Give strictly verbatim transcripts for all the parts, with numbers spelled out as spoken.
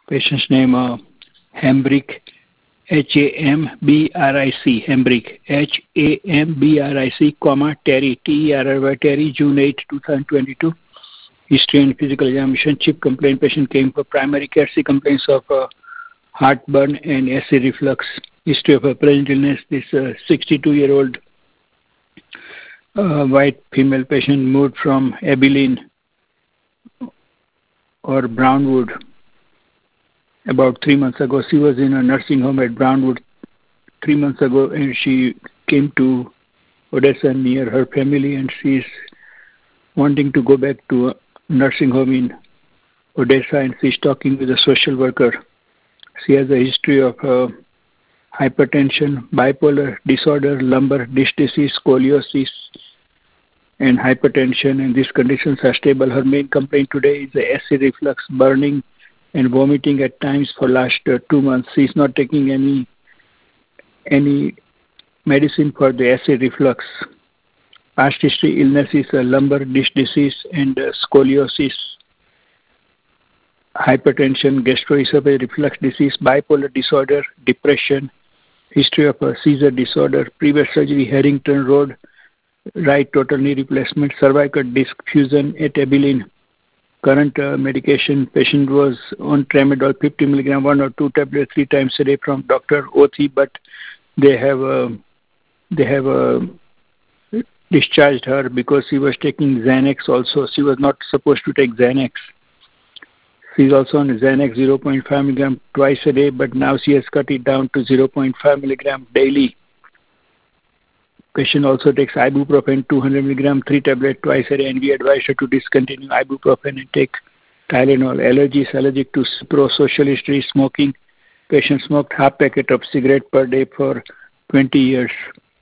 Patient's name uh, Hambrick, H A M B R I C, Hambrick, H A M B R I C, comma, Terry, T E R R Y, Terry, June eighth, twenty twenty-two. History and physical examination. Chip complaint. Patient came for primary care. She complains of uh, heartburn and acid reflux. History of a present illness. This uh, sixty-two-year-old uh, white female patient moved from Abilene or Brownwood about three months ago. She was in a nursing home at Brownwood three months ago, and she came to Odessa near her family, and she is wanting to go back to a nursing home in Odessa, and she's talking with a social worker. She has a history of uh, hypertension, bipolar disorder, lumbar disc disease, scoliosis, and hypertension, and these conditions are stable. Her main complaint today is the acid reflux, burning, and vomiting at times for last uh, two months. She's not taking any any medicine for the acid reflux. Past history illness is uh, lumbar disc disease and uh, scoliosis, hypertension, gastroesophageal reflux disease, bipolar disorder, depression, history of a seizure disorder, previous surgery, Harrington Road, right total knee replacement, cervical disc fusion at Abilene. Current uh, medication, patient was on tramadol fifty milligram, one or two tablets three times a day from Doctor Othi, but they have uh, they have uh, discharged her because she was taking Xanax also. She was not supposed to take Xanax. She's also on Xanax zero point five milligram twice a day, but now she has cut it down to zero point five milligram daily. Patient also takes ibuprofen two hundred milligram, three tablets twice a day, and we advise her to discontinue ibuprofen and take Tylenol. Allergies, allergic to Cipro, social history, smoking. Patient smoked half packet of cigarette per day for twenty years.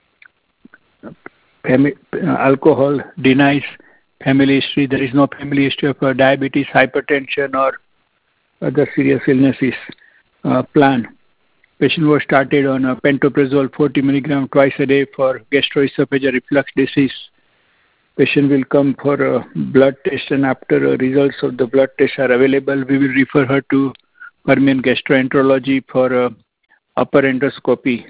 Fami- alcohol, denies. Family history, there is no family history of uh, diabetes, hypertension, or other serious illnesses. Uh, plan. Patient was started on uh, pantoprazole forty milligram twice a day for gastroesophageal reflux disease. Patient will come for a blood test, and after uh, results of the blood test are available, we will refer her to Permian gastroenterology for uh, upper endoscopy.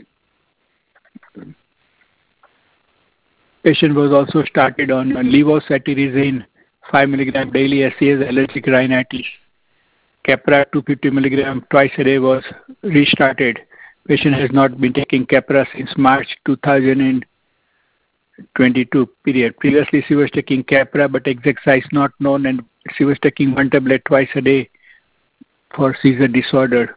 Patient was also started on uh, levocetirizine five milligram daily as she has allergic rhinitis. Capra two hundred fifty milligram twice a day was restarted. Patient has not been taking Capra since March two thousand twenty-two period. Previously she was taking Capra, but exact size not known, and she was taking one tablet twice a day for seizure disorder.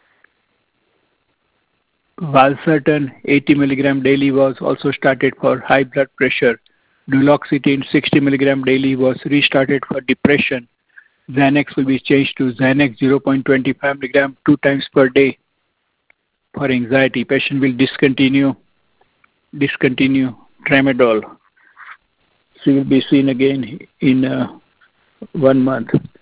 Valsartan eighty milligram daily was also started for high blood pressure. Duloxetine sixty milligram daily was restarted for depression. Xanax will be changed to Xanax zero point two five milligram two times per day for anxiety. Patient will discontinue discontinue tramadol. She will be seen again in uh, one month.